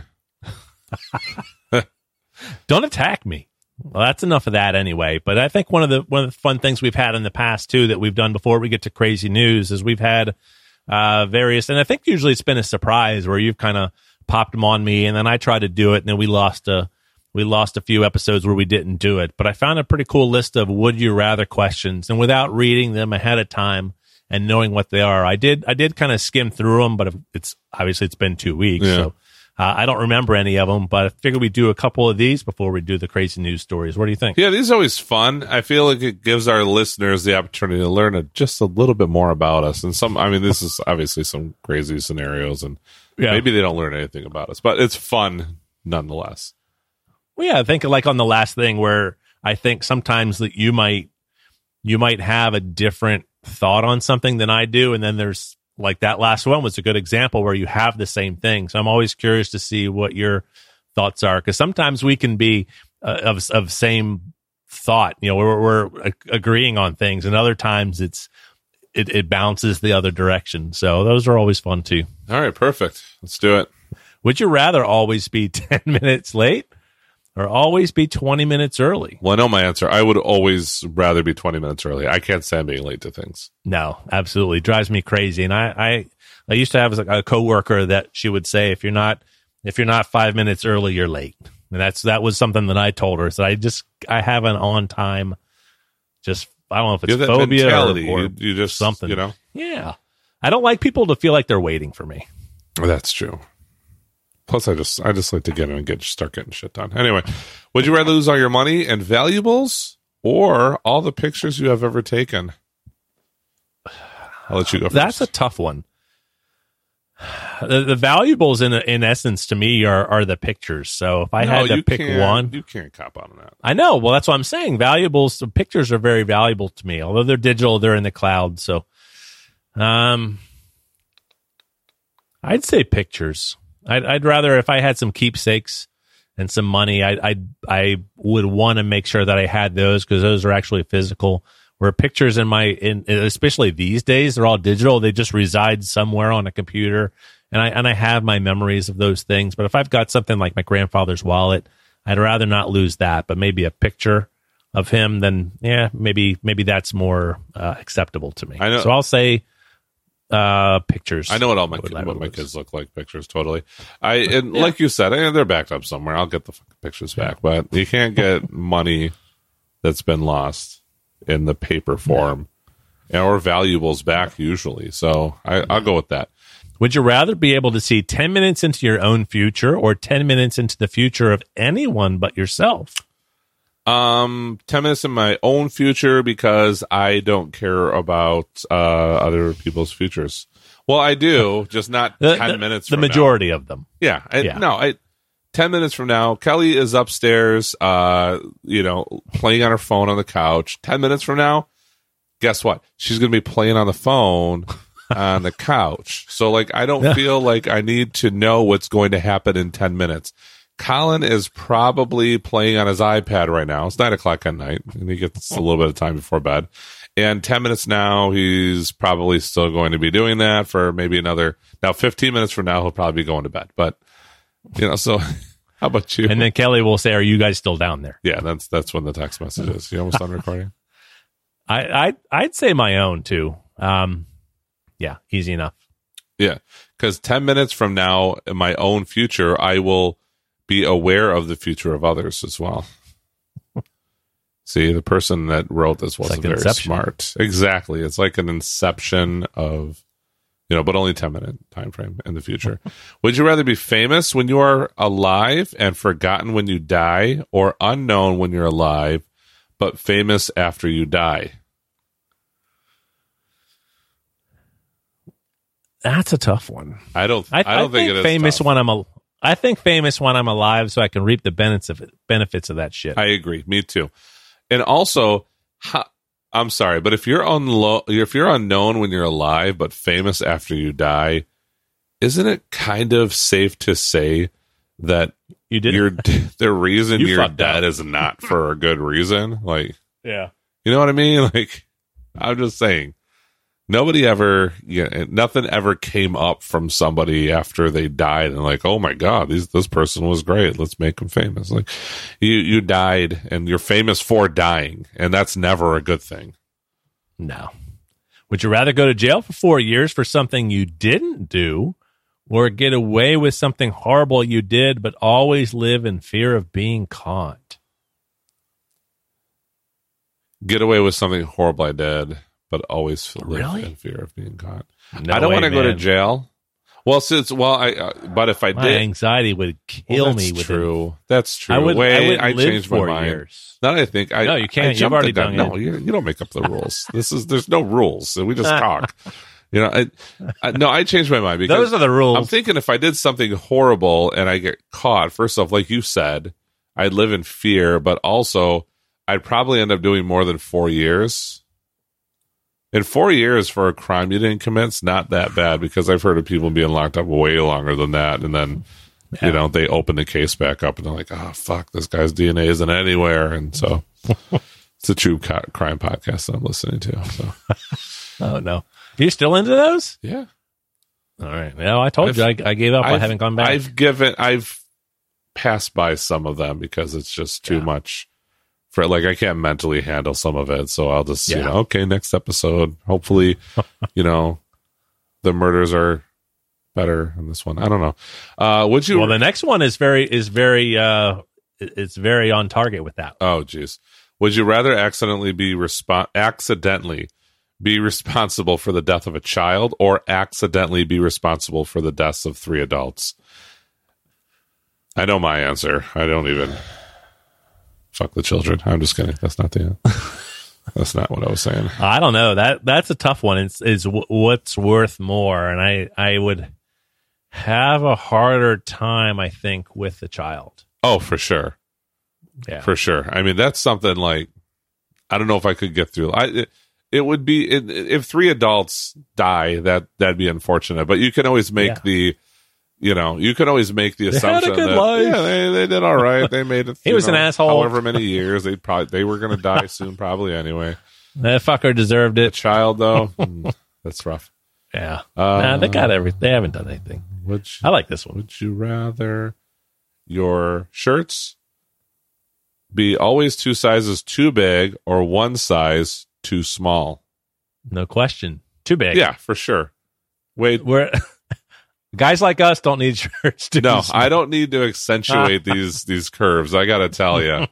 Don't attack me. Well, that's enough of that anyway. But I think one of the fun things we've had in the past too, that we've done before we get to crazy news, is we've had various, and I think usually it's been a surprise where you've kind of popped them on me, and then I try to do it, and then we lost a few episodes where we didn't do it. But I found a pretty cool list of would you rather questions, and without reading them ahead of time and knowing what they are, I did kind of skim through them, but it's been 2 weeks, so I don't remember any of them. But I figured we'd do a couple of these before we do the crazy news stories. What do you think? Yeah, these are always fun. I feel like it gives our listeners the opportunity to learn just a little bit more about us. And this is obviously some crazy scenarios, and maybe they don't learn anything about us, but it's fun nonetheless. Well, yeah, I think like on the last thing where I think sometimes that you might have a different thought on something than I do, and then there's like that last one was a good example where you have the same thing. So I'm always curious to see what your thoughts are, because sometimes we can be of same thought. We're agreeing on things, and other times it bounces the other direction. So those are always fun too. All right, perfect. Let's do it. Would you rather always be 10 minutes late or always be 20 minutes early? Well, I know my answer. I would always rather be 20 minutes early. I can't stand being late to things. No, absolutely. Drives me crazy. And I used to have a coworker that she would say, if you're not 5 minutes early, you're late. And that was something that I told her. So I have an on time, just, I don't know if it's phobia or you just something. You know? Yeah. I don't like people to feel like they're waiting for me. That's true. Plus, I just like to get in and start getting shit done. Anyway, would you rather lose all your money and valuables or all the pictures you have ever taken? I'll let you go first. That's a tough one. The valuables in essence to me are the pictures. So if I had to pick one, you can't cop out on that. I know. Well, that's what I'm saying. Valuables, the pictures are very valuable to me. Although they're digital, they're in the cloud. So, I'd say pictures. I'd rather, if I had some keepsakes and some money, I would want to make sure that I had those because those are actually physical. Where pictures especially these days, they're all digital. They just reside somewhere on a computer, and I have my memories of those things. But if I've got something like my grandfather's wallet, I'd rather not lose that. But maybe a picture of him, then maybe that's more acceptable to me. I know. So I'll say pictures. I know what my kids look like. Pictures, totally. Like you said, they're backed up somewhere. I'll get the fucking pictures back, but you can't get money that's been lost in the paper form or valuables back usually. So I'll go with that. Would you rather be able to see 10 minutes into your own future or 10 minutes into the future of anyone but yourself? 10 minutes in my own future because I don't care about other people's futures. Well, I do, just not 10 minutes from now. The majority of them. Yeah. 10 minutes from now, Kelly is upstairs, playing on her phone on the couch. 10 minutes from now, guess what? She's going to be playing on the phone on the couch. So, I don't feel like I need to know what's going to happen in 10 minutes. Colin is probably playing on his iPad right now. It's 9 o'clock at night, and he gets a little bit of time before bed. And 10 minutes now, he's probably still going to be doing that for maybe another. Now, 15 minutes from now, he'll probably be going to bed. But, so how about you? And then Kelly will say, "Are you guys still down there?" Yeah, that's when the text message is. You almost done recording? I'd say my own, too. Easy enough. Yeah, because 10 minutes from now, in my own future, I will be aware of the future of others as well. See, the person that wrote this wasn't very smart. Exactly. It's like an inception of, but only 10-minute time frame in the future. Would you rather be famous when you are alive and forgotten when you die, or unknown when you're alive, but famous after you die? That's a tough one. I don't think it is famous tough. I think famous when I'm alive, so I can reap the benefits of that shit. I agree. Me too. And also, I'm sorry, but if you're unknown when you're alive, but famous after you die, isn't it kind of safe to say that the reason you're dead is not for a good reason? Yeah, you know what I mean? I'm just saying. Nothing ever came up from somebody after they died and oh my God, this person was great. Let's make them famous. You died and you're famous for dying, and that's never a good thing. No. Would you rather go to jail for 4 years for something you didn't do, or get away with something horrible you did, but always live in fear of being caught? Get away with something horrible I did, but always live in fear of being caught. I don't want to go to jail. Well, but if I my did, anxiety would kill me. True. That's true. I changed my 4 mind. Years. Now that I think, no, you can't. You've already done it. No, you don't make up the rules. There's no rules. So we just talk. I changed my mind because those are the rules. I'm thinking if I did something horrible and I get caught, first off, like you said, I'd live in fear, but also I'd probably end up doing more than 4 years. And 4 years for a crime you didn't commit is not that bad, because I've heard of people being locked up way longer than that. And then, they open the case back up and they're like, oh, fuck, this guy's DNA isn't anywhere. And so it's a true crime podcast that I'm listening to. So. Oh, no. Are you still into those? Yeah. All right. Well, I told you I gave up. I haven't gone back. I've passed by some of them because it's just too much for, like, I can't mentally handle some of it. So I'll just, okay, next episode. Hopefully, the murders are better in this one. I don't know. Would you? Well, the next one is very it's very on target with that. Oh, geez. Would you rather accidentally be responsible for the death of a child, or accidentally be responsible for the deaths of 3 adults? I know my answer. I don't even fuck the children. I'm just kidding. That's not the that's not what I was saying. I don't know. That's a tough one. Is what's worth more, and I would have a harder time, I think, with the child. Oh, for sure. Yeah, for sure. I mean, that's something like, I don't know if I could get through. It would be, if 3 adults die, that'd be unfortunate. But you can always make you can always make the assumption had a good that life. they did all right. They made it. He was an asshole. However many years they were going to die soon, probably anyway. That fucker deserved it. The child, though, that's rough. Yeah, they got everything. They haven't done anything. I like this one. Would you rather your shirts be always 2 sizes too big or 1 size too small? No question. Too big. Yeah, for sure. Wait, guys like us don't need shirts to no, I don't need to accentuate these curves. I got to tell you.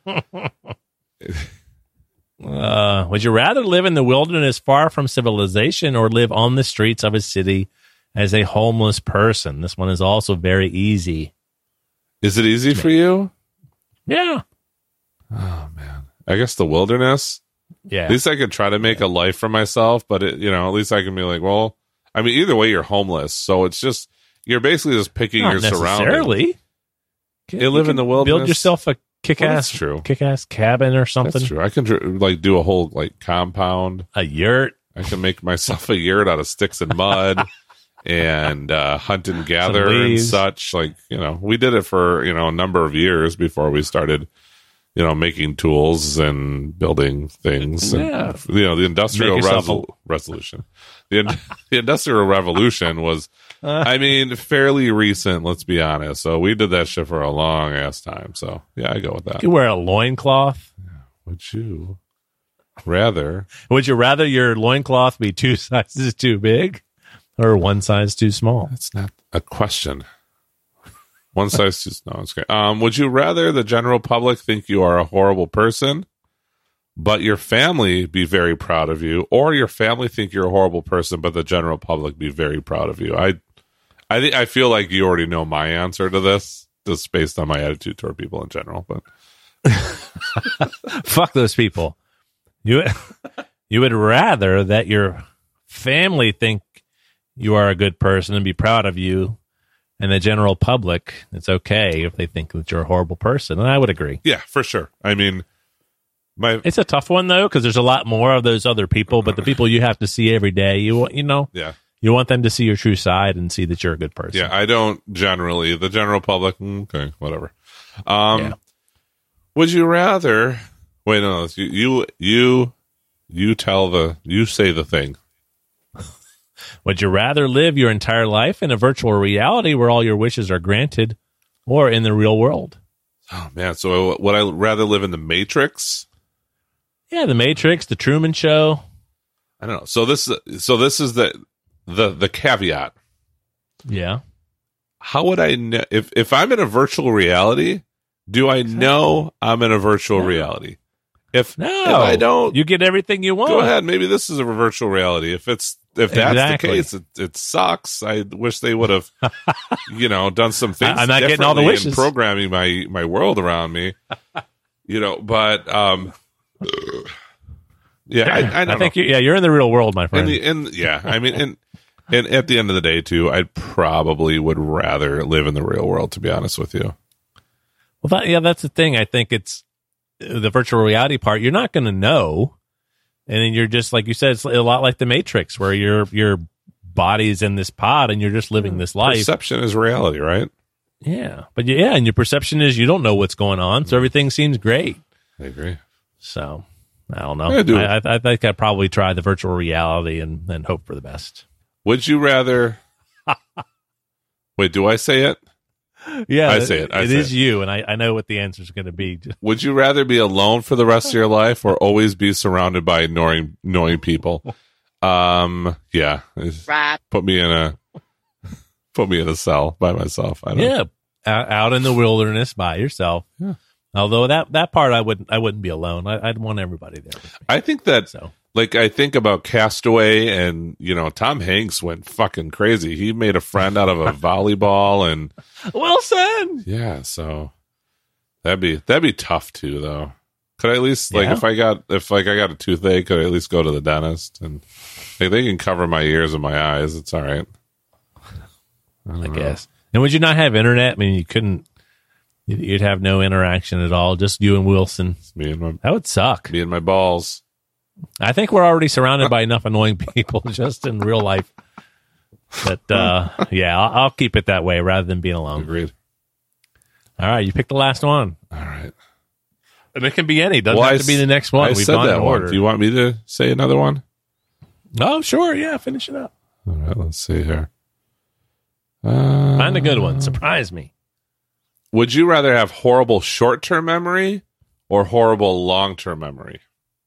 Would you rather live in the wilderness far from civilization or live on the streets of a city as a homeless person? This one is also very easy. Is it easy for you? Yeah. Oh, man. I guess the wilderness. Yeah. At least I could try to make a life for myself, but at least I can be like, well, I mean, either way, you're homeless. So it's just, you're basically just picking Not your surroundings. necessarily. You live in the wilderness. Build yourself a kick-ass cabin or something. That's true. I can do a whole compound. A yurt. I can make myself a yurt out of sticks and mud and hunt and gather and such. We did it for, a number of years before we started, making tools and building things. Yeah. And, the Industrial Revolution. The Industrial Revolution was, fairly recent, let's be honest. So we did that shit for a long ass time. So yeah, I go with that. You wear a loincloth. Would you rather your loincloth be 2 sizes too big or 1 size too small? That's not a question. 1 size too small. It's okay. Would you rather the general public think you are a horrible person, but your family be very proud of you, or your family think you're a horrible person, but the general public be very proud of you? I feel like you already know my answer to this, just based on my attitude toward people in general. But fuck those people. You would rather that your family think you are a good person and be proud of you, and the general public, it's okay if they think that you're a horrible person. And I would agree. Yeah, for sure. I mean, it's a tough one though, because there's a lot more of those other people, but the people you have to see every day, you want them to see your true side and see that you're a good person. Yeah, I don't generally. The general public, okay, whatever. Would you rather? Wait, no, you say the thing. Would you rather live your entire life in a virtual reality where all your wishes are granted, or in the real world? Oh man, so would I rather live in the Matrix? Yeah, the Matrix, the Truman Show. I don't know. So this is the caveat. Yeah. How would I know if I'm in a virtual reality? Do I know I'm in a virtual reality? If I don't, you get everything you want. Go ahead. Maybe this is a virtual reality. If that's the case, it sucks. I wish they would have, done some things. I'm not getting all the wishes. In programming my world around me, But yeah, I think you're in the real world, my friend. And at the end of the day, too, I probably would rather live in the real world, to be honest with you. Well, that's the thing. I think it's the virtual reality part. You're not going to know, and then you're just like you said. It's a lot like the Matrix, where your body's in this pod, and you're just living this life. Perception is reality, right? Yeah, but and your perception is you don't know what's going on, so everything seems great. I agree. So I don't know. I think I'd probably try the virtual reality and hope for the best. Would you rather Wait, do I say it? Yeah, I say it. It is you, and I know what the answer is going to be. Would you rather be alone for the rest of your life or always be surrounded by annoying people? Yeah. Right. Put me in a cell by myself. I don't Out in the wilderness by yourself. Yeah. Although that part I wouldn't be alone. I'd want everybody there with me. I think that So. like I think about Castaway, and Tom Hanks went fucking crazy. He made a friend out of a volleyball, and Wilson. yeah, so that'd be tough too, though. Could I at least like Yeah. if I got a toothache, could I at least go to the dentist and like, they can cover my ears and my eyes? It's all right. I guess. And would you not have internet? I mean, you couldn't. You'd have no interaction at all. Just you and Wilson. Me and That would suck. my balls. I think we're already surrounded by enough annoying people just in real life. But yeah, I'll keep it that way rather than being alone. Agreed. All right, you pick the last one, All right. and it can be any. Doesn't have to be the next one. I We've said gone that in one. order. Do you want me to say another one? Oh, sure. Yeah, finish it up. All right. Let's see here. Find a good one. Surprise me. Would you rather have horrible short-term memory or horrible long-term memory?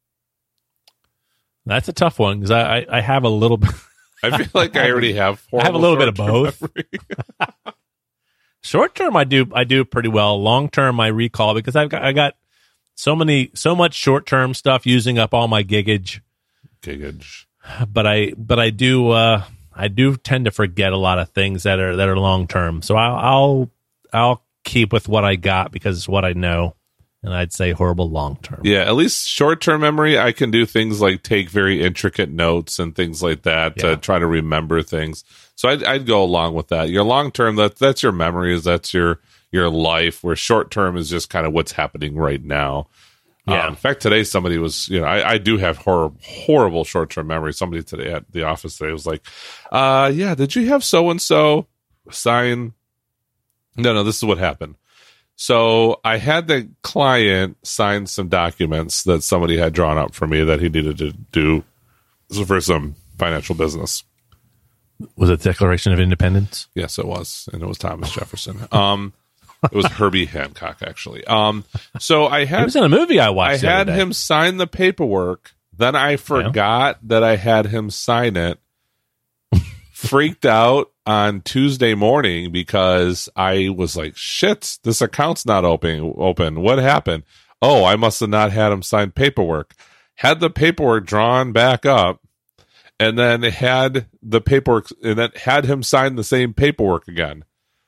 That's a tough one because I have a little bit. I feel like I already have horrible I have a little bit of short-term both. memory. Short term, I do pretty well. Long term, I recall because I got so much short term stuff using up all my giggage. Giggage. But I do tend to forget a lot of things that are long term. So I'll keep with what I got because it's what I know, and I'd say horrible long term. Yeah, at least short-term memory, I can do things like take very intricate notes and things like that to try to remember things. So I'd go along with that. Your long-term, that's your memories, that's your life, where short-term is just kind of what's happening right now. Yeah. In fact, today somebody was, I do have horrible short-term memory. Somebody today at the office today was like, yeah, did you have so-and-so sign? No, this is what happened. So I had the client sign some documents that somebody had drawn up for me that he needed to do for some financial business. Was it Declaration of Independence? Yes, it was. And it was Thomas Jefferson. It was Herbie Hancock, actually. So I It had was in a movie I watched. I the other had day. him sign the paperwork. Then I forgot that I had him sign it. Freaked out on Tuesday morning because I was like, shit, this account's not open. What happened? Oh, I must have not had him sign paperwork. Had the paperwork drawn back up, and then had the paperwork, and then had him sign the same paperwork again.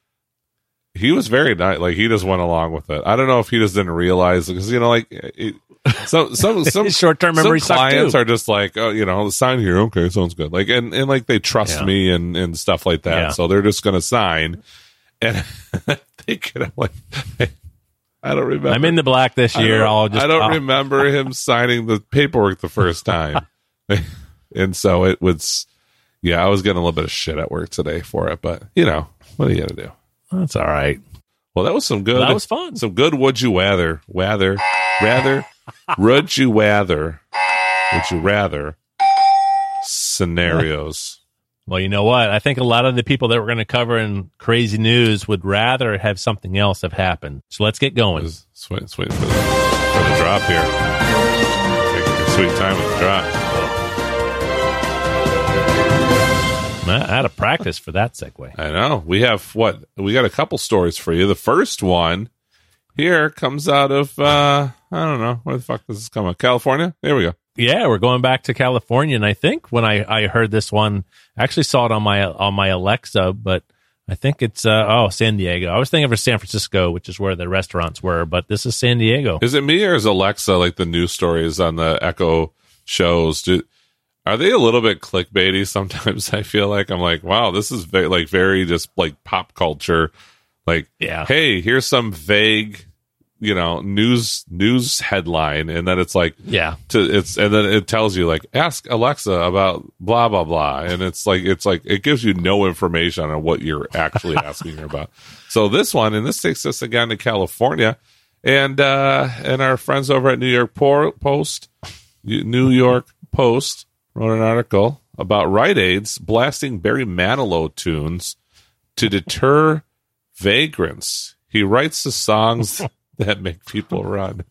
He was very nice. Like, he just went along with it. I don't know if he just didn't realize, because, some Short-term memory some suck, clients too. are just like, oh, the sign here. Okay, sounds good. Like, and like they trust me and stuff like that. Yeah. So they're just going to sign. And thinking, I'm like, I don't remember. I'm in the black this year. I don't remember him signing the paperwork the first time. And so it was, I was getting a little bit of shit at work today for it. But, what are you going to do? That's all right. Well, that was some good. That was fun. Some good. Would you rather? Would you rather scenarios? Well, you know what? I think a lot of the people that we're going to cover in crazy news would rather have something else have happened. So let's get going. Just waiting for the drop here. Taking your sweet time with the drop. Out of practice for that segue. I know. We have we got a couple stories for you. The first one here comes out of I don't know, where the fuck does this come out? California? There we go. Yeah, we're going back to California, and I think when I heard this one, I actually saw it on my Alexa, but I think it's San Diego. I was thinking of San Francisco, which is where the restaurants were, but this is San Diego. Is it me or is Alexa like the news stories on the Echo shows? Are they a little bit clickbaity sometimes? I feel like I'm like, wow, this is very just like pop culture. Like, hey, here's some vague, news headline, and then it's like, and then it tells you like, ask Alexa about blah blah blah, and it's like it gives you no information on what you're actually asking her about. So this takes us again to California, and our friends over at New York Post wrote an article about Rite Aid's blasting Barry Manilow tunes to deter vagrants. He writes the songs that make people run.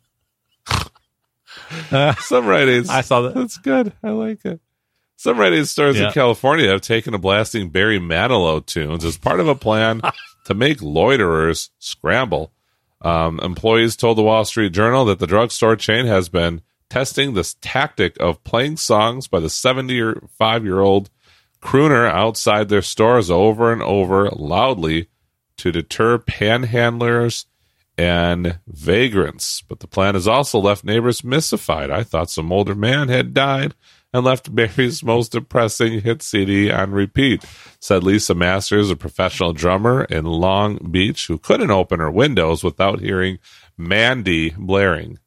Some Rite Aids. I saw that. That's good. I like it. Some Rite Aid stores in California have taken to blasting Barry Manilow tunes as part of a plan to make loiterers scramble. Employees told the Wall Street Journal that the drugstore chain has been testing this tactic of playing songs by the 75-year-old crooner outside their stores over and over loudly to deter panhandlers and vagrants. But the plan has also left neighbors mystified. I thought some older man had died and left Barry's most depressing hit CD on repeat, said Lisa Masters, a professional drummer in Long Beach, who couldn't open her windows without hearing Mandy blaring.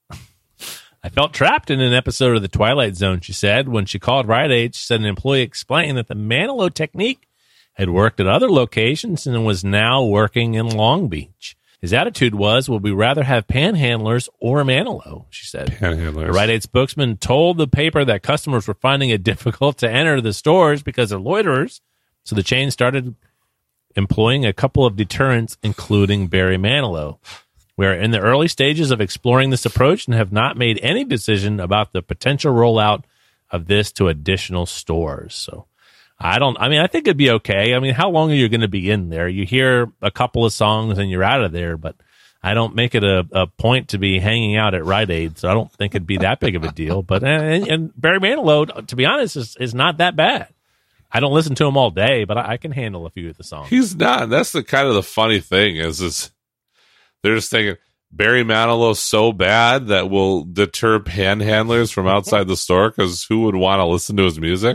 I felt trapped in an episode of The Twilight Zone, she said. When she called Rite Aid, she said an employee explained that the Manilow technique had worked at other locations and was now working in Long Beach. His attitude was, would we rather have panhandlers or Manilow, she said. Panhandlers. The Rite Aid spokesman told the paper that customers were finding it difficult to enter the stores because of loiterers, so the chain started employing a couple of deterrents, including Barry Manilow. We're in the early stages of exploring this approach and have not made any decision about the potential rollout of this to additional stores. So I think it'd be okay. I mean, how long are you going to be in there? You hear a couple of songs and you're out of there, but I don't make it a point to be hanging out at Rite Aid, so I don't think it'd be that big of a deal. But and Barry Manilow, to be honest, is not that bad. I don't listen to him all day, but I can handle a few of the songs. He's not. That's the kind of the funny thing is they're just thinking Barry Manilow's so bad that will deter panhandlers from outside the store because who would want to listen to his music?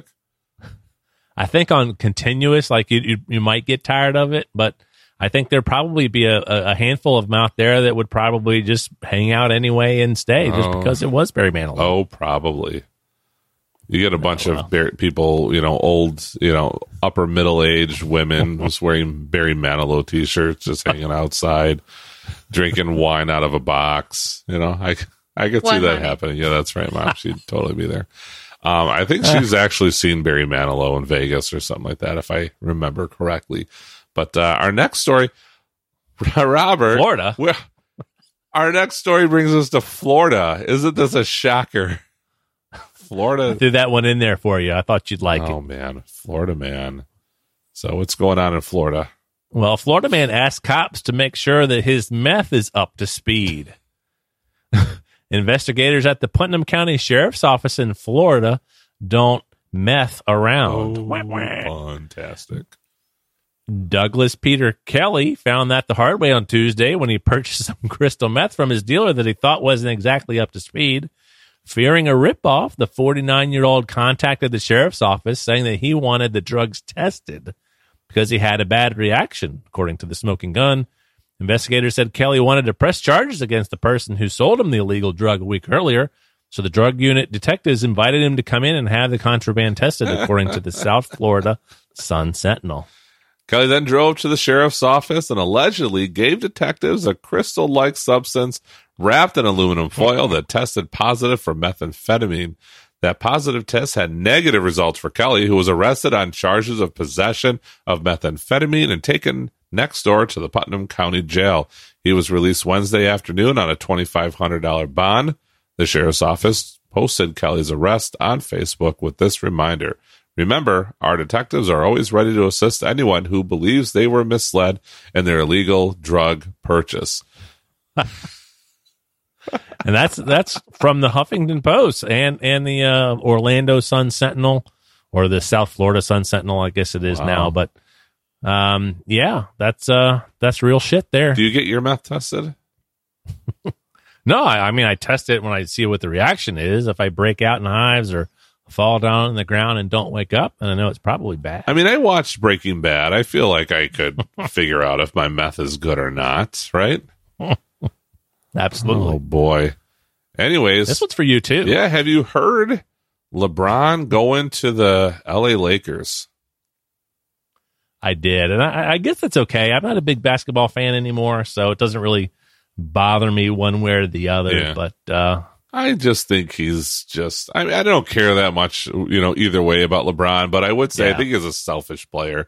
I think on continuous, like you might get tired of it, but I think there'd probably be a handful of them out there that would probably just hang out anyway and stay just because it was Barry Manilow. Oh, probably. You get a bunch of people, old, upper middle-aged women just wearing Barry Manilow T-shirts, just hanging outside, drinking wine out of a box. I could see that happening. Yeah, that's right, Mom. She'd totally be there. I think she's actually seen Barry Manilow in Vegas or something like that, if I remember correctly. But our next story, Robert, Florida. Our next story brings us to Florida. Isn't this a shocker? Florida. I threw that one in there for you. I thought you'd like it. Oh, man. Florida man. So what's going on in Florida? Well, Florida man asked cops to make sure that his meth is up to speed. Investigators at the Putnam County Sheriff's Office in Florida don't meth around. Fantastic. Douglas Peter Kelly found that the hard way on Tuesday when he purchased some crystal meth from his dealer that he thought wasn't exactly up to speed. Fearing a ripoff, the 49-year-old contacted the sheriff's office saying that he wanted the drugs tested because he had a bad reaction, according to the Smoking Gun. Investigators said Kelly wanted to press charges against the person who sold him the illegal drug a week earlier, so the drug unit detectives invited him to come in and have the contraband tested, according to the South Florida Sun-Sentinel. Kelly then drove to the sheriff's office and allegedly gave detectives a crystal-like substance wrapped in aluminum foil that tested positive for methamphetamine. That positive test had negative results for Kelly, who was arrested on charges of possession of methamphetamine and taken next door to the Putnam County Jail. He was released Wednesday afternoon on a $2,500 bond. The sheriff's office posted Kelly's arrest on Facebook with this reminder. Remember, our detectives are always ready to assist anyone who believes they were misled in their illegal drug purchase. And that's from the Huffington Post and the Orlando Sun-Sentinel, or the South Florida Sun-Sentinel, I guess it is now. But yeah, that's real shit there. Do you get your meth tested? No, I mean, I test it when I see what the reaction is. If I break out in hives or fall down on the ground and don't wake up, and I know it's probably bad. I mean, I watched Breaking Bad. I feel like I could figure out if my meth is good or not, right? Absolutely. Oh, boy. Anyways. This one's for you, too. Yeah, have you heard LeBron going to the LA Lakers? I did, and I guess that's okay. I'm not a big basketball fan anymore, so it doesn't really bother me one way or the other. Yeah. But I just think he's just, I don't care that much, either way about LeBron, but I would say I think he's a selfish player.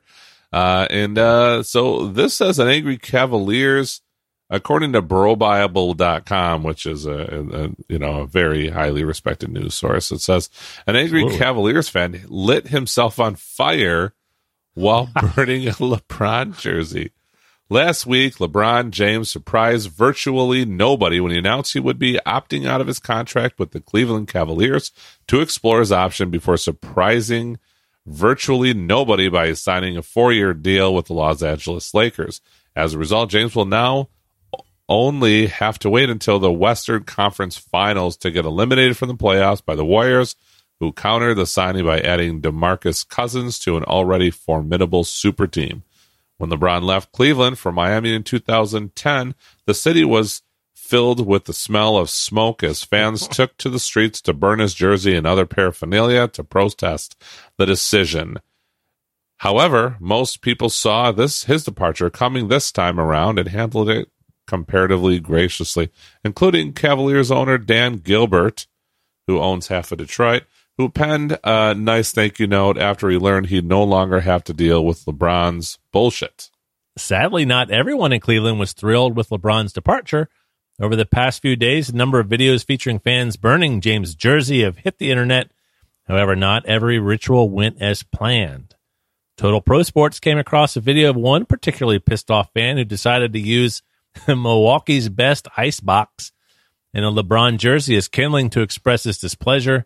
So this says an angry Cavaliers, according to BroBible.com, which is a very highly respected news source. It says an angry Cavaliers fan lit himself on fire while burning a LeBron jersey. Last week, LeBron James surprised virtually nobody when he announced he would be opting out of his contract with the Cleveland Cavaliers to explore his option before surprising virtually nobody by signing a 4-year deal with the Los Angeles Lakers. As a result, James will now only have to wait until the Western Conference Finals to get eliminated from the playoffs by the Warriors, who countered the signing by adding DeMarcus Cousins to an already formidable super team. When LeBron left Cleveland for Miami in 2010, the city was filled with the smell of smoke as fans took to the streets to burn his jersey and other paraphernalia to protest the decision. However, most people saw his departure coming this time around and handled it comparatively graciously, including Cavaliers owner Dan Gilbert, who owns half of Detroit, who penned a nice thank you note after he learned he'd no longer have to deal with LeBron's bullshit. Sadly, not everyone in Cleveland was thrilled with LeBron's departure. Over the past few days, a number of videos featuring fans burning James' jersey have hit the internet. However, not every ritual went as planned. Total Pro Sports came across a video of one particularly pissed off fan who decided to use Milwaukee's best ice box and a LeBron jersey as kindling to express his displeasure.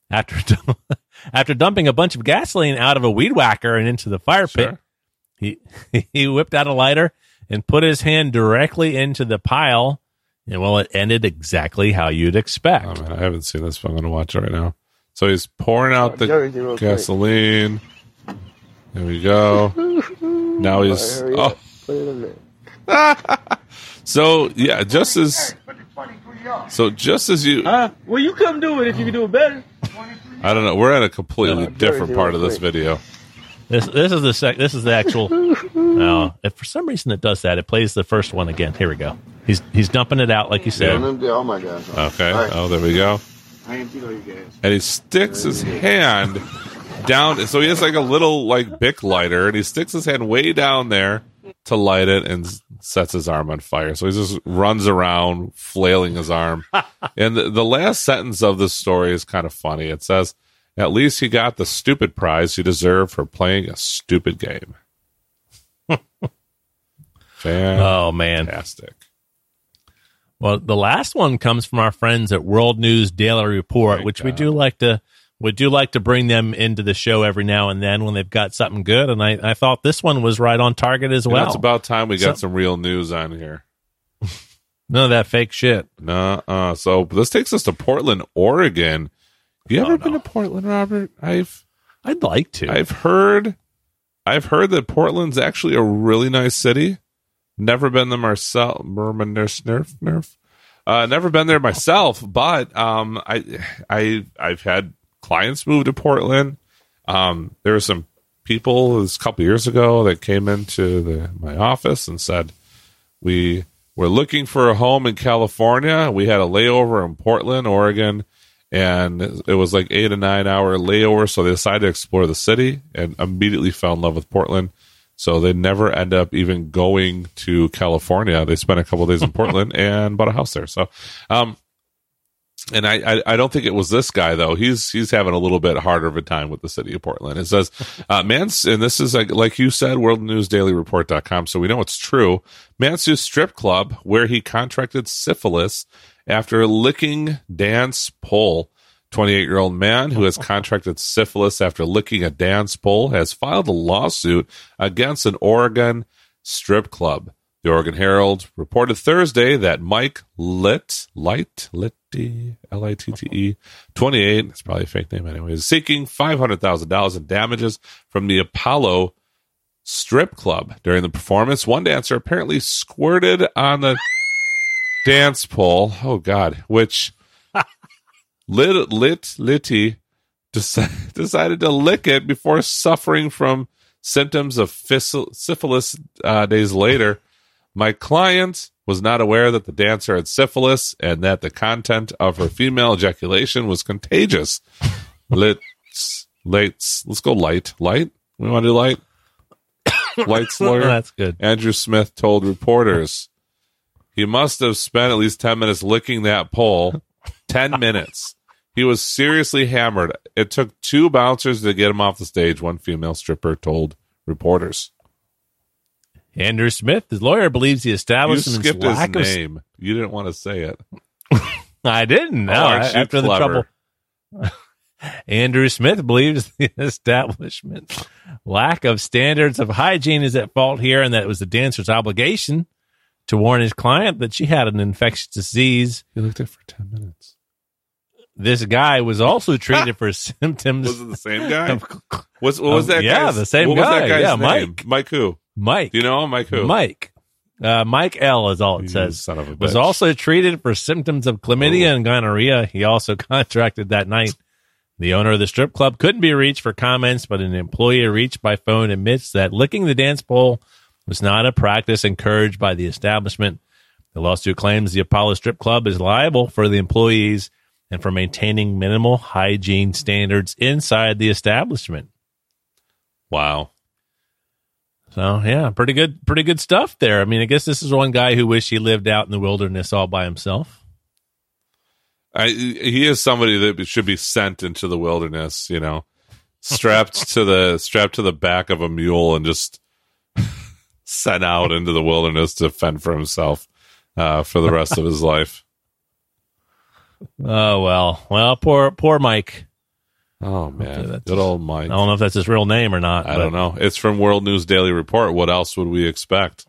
After dumping a bunch of gasoline out of a weed whacker and into the fire pit, he whipped out a lighter and put his hand directly into the pile, and well, it ended exactly how you'd expect. Oh, man, I haven't seen this, but I'm going to watch it right now. So he's pouring out the gasoline. There we go. Now he's... So, yeah, just as you... Well, you couldn't do it if you could do it better. I don't know. We're at a completely different part of this video. This is the actual... if for some reason it does that, it plays the first one again. Here we go. He's dumping it out like you said. Oh, my gosh. Okay. Right. Oh, there we go. And he sticks his hand down. So he has like a little like Bic lighter, and he sticks his hand way down there to light it and sets his arm on fire. So he just runs around flailing his arm. And the last sentence of this story is kind of funny. It says, "At least he got the stupid prize he deserved for playing a stupid game." Oh, man. Fantastic. Well, the last one comes from our friends at World News Daily Report, which we do like to bring them into the show every now and then when they've got something good. And I thought this one was right on target as well. It's about time we got some real news on here. None of that fake shit. No. So this takes us to Portland, Oregon. You ever been to Portland, Robert? I'd like to. I've heard that Portland's actually a really nice city. Never been there myself. Never been there myself, but I've had clients move to Portland. There were some people a couple years ago that came into my office and said, we were looking for a home in California. We had a layover in Portland, Oregon, and it was like 8 to 9 hour layover. So they decided to explore the city and immediately fell in love with Portland. So they never end up even going to California. They spent a couple of days in Portland and bought a house there. So, and I don't think it was this guy though. He's having a little bit harder of a time with the city of Portland. It says, and this is like you said, worldnewsdailyreport.com. So we know it's true. Man sues strip club where he contracted syphilis after licking dance pole. 28-year-old man who has contracted syphilis after licking a dance pole has filed a lawsuit against an Oregon strip club. The Oregon Herald reported Thursday that Mike Litte, L-I-T-T-E, 28, it's probably a fake name anyway, is seeking $500,000 in damages from the Apollo strip club. During the performance, one dancer apparently squirted on the dance pole. Oh, God, which... Litty decided to lick it before suffering from symptoms of syphilis days later. My client was not aware that the dancer had syphilis and that the content of her female ejaculation was contagious. Let's go light. We want to do light? Light's lawyer, That's good. Andrew Smith, told reporters he must have spent at least 10 minutes licking that pole. 10 minutes. He was seriously hammered. It took 2 bouncers to get him off the stage, one female stripper told reporters. Andrew Smith, his lawyer, believes the You establishment's skipped his lack of... name. You didn't want to say it. I didn't know. Aren't you After clever? the trouble... Andrew Smith believes the establishment's lack of standards of hygiene is at fault here, and that it was the dancer's obligation to warn his client that she had an infectious disease. He looked at it for 10 minutes. This guy was also treated for symptoms. Was it the same guy? What was that guy? Yeah, the same what was guy. that guy's Yeah, name? Mike. Mike who? Mike. Do you know him? Mike who? Mike. Mike L is all it You says. son of a Was bitch. also treated for symptoms of chlamydia and gonorrhea. He also contracted that night. The owner of the strip club couldn't be reached for comments, but an employee reached by phone admits that licking the dance pole was not a practice encouraged by the establishment. The lawsuit claims the Apollo Strip Club is liable for the employees and for maintaining minimal hygiene standards inside the establishment. Wow. So, yeah, pretty good stuff there. I mean, I guess this is one guy who wished he lived out in the wilderness all by himself. He is somebody that should be sent into the wilderness, you know, strapped to the back of a mule and just sent out into the wilderness to fend for himself for the rest of his life. Oh, well, poor Mike. Oh man, that's good old Mike. I don't know if that's his real name or not. I don't know. It's from World News Daily Report. What else would we expect?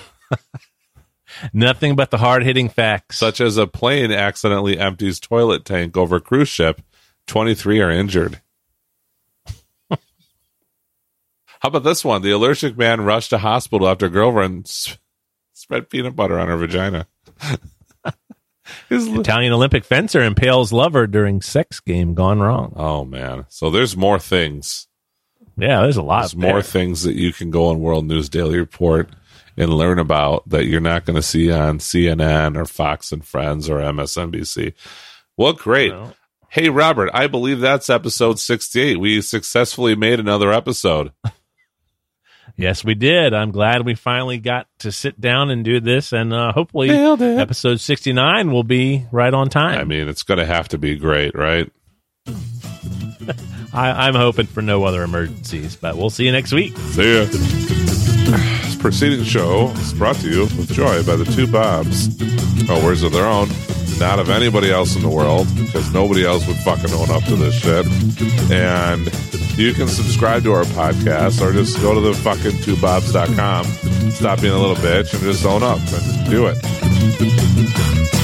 Nothing but the hard-hitting facts. Such as a plane accidentally empties toilet tank over cruise ship. 23 are injured. How about this one? The allergic man rushed to hospital after girlfriend spread peanut butter on her vagina. Italian Olympic fencer impales lover during sex game gone wrong. Oh, man. So there's more things. Yeah, there's a lot. There's more things that you can go on World News Daily Report and learn about that you're not going to see on CNN or Fox and Friends or MSNBC. Well, great. Well, Hey, Robert, I believe that's episode 68. We successfully made another episode. yes, we did. I'm glad we finally got to sit down and do this, and hopefully Nailed it. episode 69 will be right on time. I mean, it's going to have to be great, right? I'm hoping for no other emergencies, but we'll see you next week. See ya. This preceding show is brought to you with joy by the two Bobs. Oh, words of their own. Not of anybody else in the world, because nobody else would fucking own up to this shit. And you can subscribe to our podcast or just go to the fucking twobobs.com, stop being a little bitch, and just own up and do it.